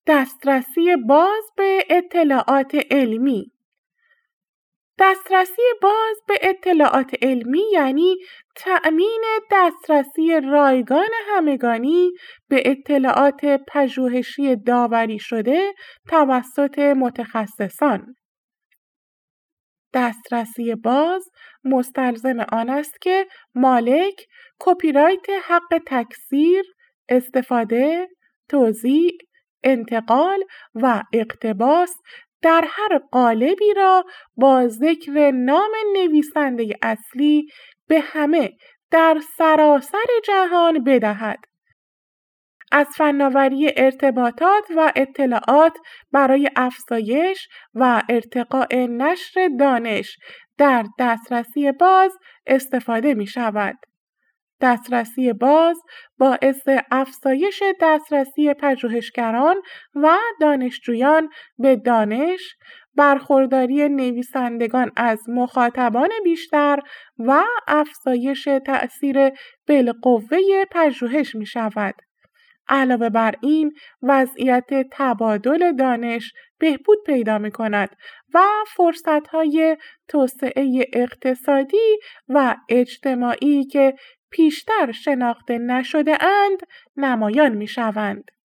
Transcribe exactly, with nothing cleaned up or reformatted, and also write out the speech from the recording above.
دسترسی باز به اطلاعات علمی. دسترسی باز به اطلاعات علمی یعنی تأمین دسترسی رایگان همگانی به اطلاعات پژوهشی داوری شده توسط متخصصان. دسترسی باز مستلزم آن است که مالک کپی رایت حق تکثیر، استفاده، توزیع، انتقال و اقتباس در هر قالبی را با ذکر نام نویسنده اصلی به همه در سراسر جهان بدهد. از فناوری ارتباطات و اطلاعات برای افزایش و ارتقاء نشر دانش در دسترسی باز استفاده می شود. دسترسی باز باعث افزایش دسترسی پژوهشگران و دانشجویان به دانش، برخورداری نویسندگان از مخاطبان بیشتر و افزایش تأثیر بالقوه پژوهش می شود. علاوه بر این، وضعیت تبادل دانش بهبود پیدا می کند و فرصت‌های توسعه اقتصادی و اجتماعی که پیشتر شناخته نشده اند نمایان می شوند.